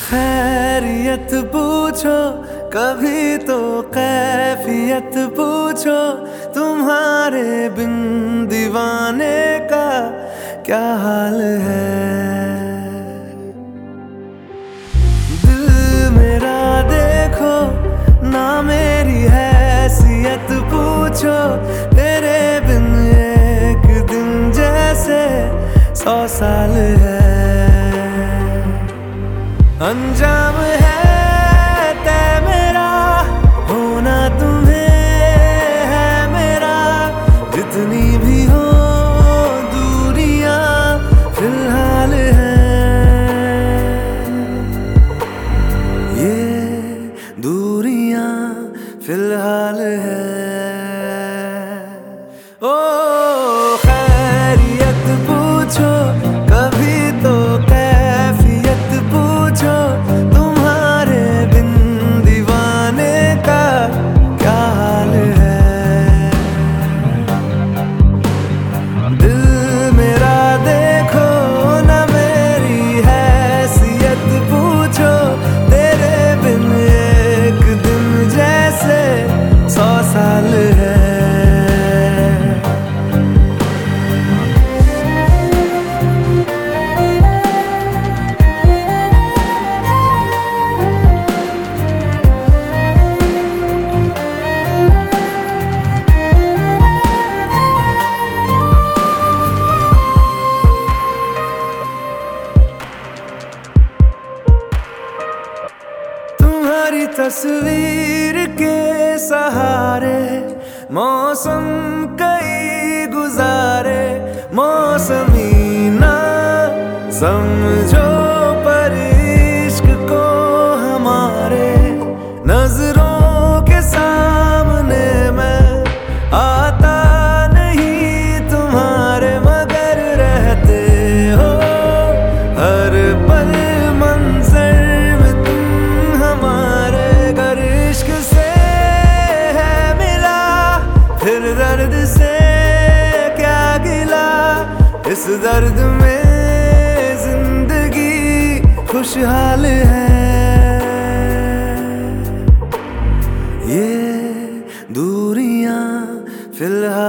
खैरियत पूछो कभी तो कैफियत पूछो, तुम्हारे बिन दीवाने का क्या हाल है। दिल मेरा देखो ना मेरी हैसियत पूछो, तेरे बिन एक दिन जैसे 100 साल है। अंजाम है तय मेरा, होना तुम्हें है मेरा, जितनी भी हो दूरियां फिलहाल है। ये दूरियां फिलहाल है। ओ खैरियत पूछो कभी तो कैफियत पूछो, तुम्हारे बिन दीवाने का क्या हाल है। दिल मेरा देखो ना मेरी हैसियत पूछो, तेरे बिन एक दिन जैसे 100 साल है। तुम्हारी तस्वीर के सहारे मौसम कई गुजारे, मौसमी ना समझो पर इश्क को हमारे, नजरों के सामने मैं आता नहीं तुम्हारे, मगर रहते हो हर पल मंजर में तुम हमारे। गर इश्क से है मिला फिर दर्द से क्या गिला, इस दर्द में जिंदगी खुशहाल है। ये दूरियां फिलहाल